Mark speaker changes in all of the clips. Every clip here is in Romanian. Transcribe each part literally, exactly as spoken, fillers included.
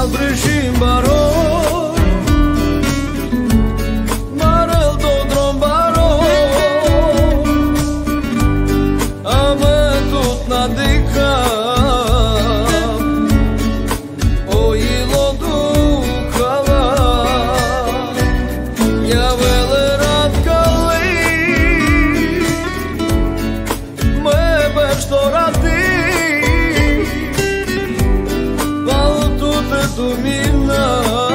Speaker 1: brëshim baro, marrëll do dron baro, a me tut na dika, o ilo dukala, ja velerat kalli, me beshtorati. Domina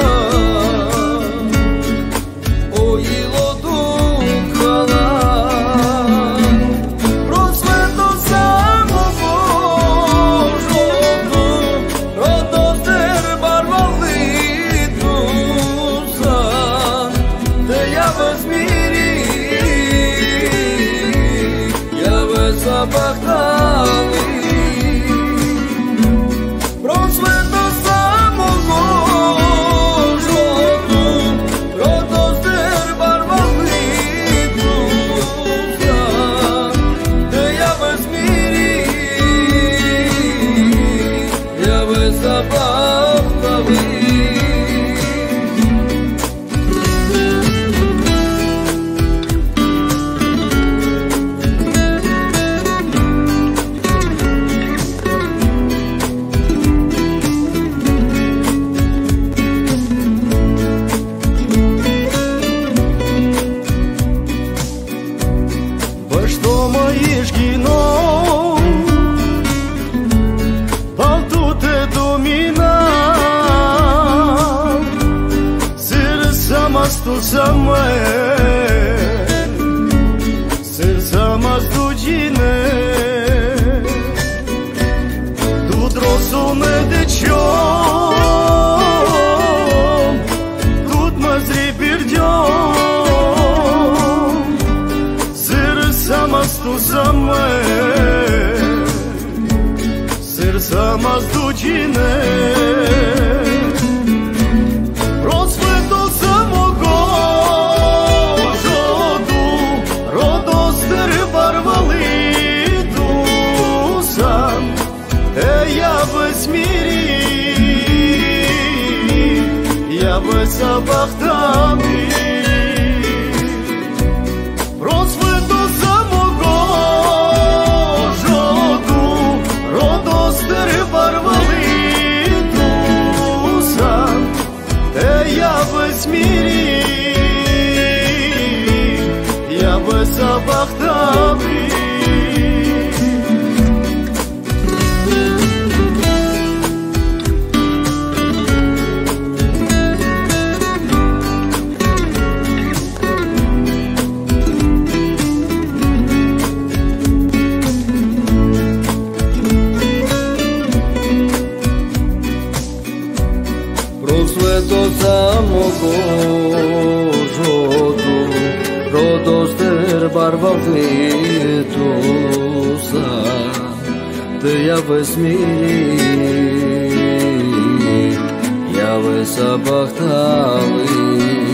Speaker 1: o ilo dukala, prosveto samo Božotu, rodoster barvalitu san, te jave smiri, jave sabahtali.
Speaker 2: Što mă ișghino, paltu te domina, srca mas tu sa me, srca mas duđine, tu drosune dećom, tut mas ribirđom, tu sa me, srca mas duđine, prosveto samo Božotu, rodoster barvalitu san, te jave smiri, jave sabahtami. Smiri, ja be sabahtami.
Speaker 1: Prosveto samo Božotu, rodoster barvalitu san, te jave smiri, jave sabahtali.